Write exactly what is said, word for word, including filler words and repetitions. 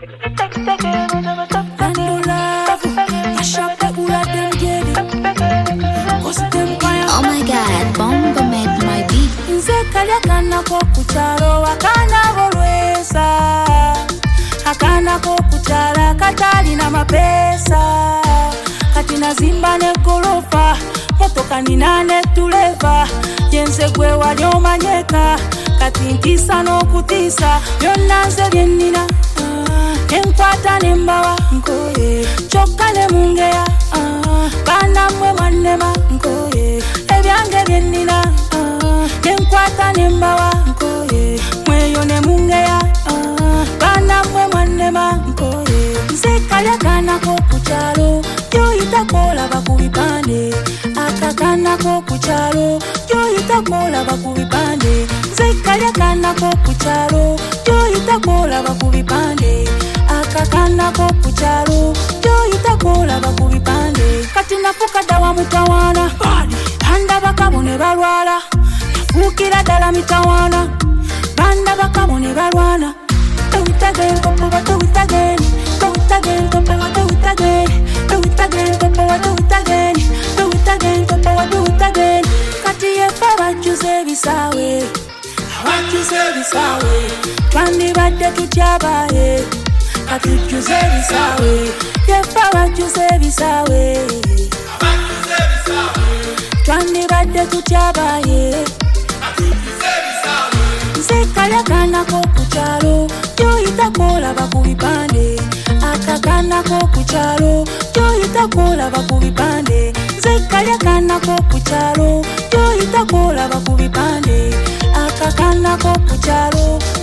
Oh my God, Bomba made my beat. Nzekalia kana ko kucharo akana volwesa akana ko kuchara katali na mapesa katina zimba ne gorofa motoka ni nane tuleva yenze gwe waliomanyeka kati nkisa no kutisa byonanze byenina enkwata nembawa nkoye chokale mungeya bana mwe mwanema nkoye ebyange byenina enkwata nembawa nkoye mweyo ne mungeya bana mwe mwanema nkoye nzekaya kana ko kuchalo yo itakola bakubipande akakana ko kuchalo yo itakola bakubipande nzekaya kana ko kuchalo yo itakola bakubipande akakana ko kuchalo yo itakola bakubipande kati nafuka dawa mutawana banda bakabone balwala nafukira dala mitawana banda bakabone balwana do it again popo do it again do it again popo do it again do it again popo do it again do it again popo do it again kati yefa bajuze bisawe bajuze bisawe twandi badde tutyabaye kati juze bisawe yefa bajuze bisawe bajuze bisawe twandi badde tutyabaye kati juze bisawe nzekaya kana ko kuchalo yo itakola bakubipande akakana ko kuchalo yo itakola bakubipande nzekaya kana ko kuchalo yo itakola bakubipande akakana ko kuchalo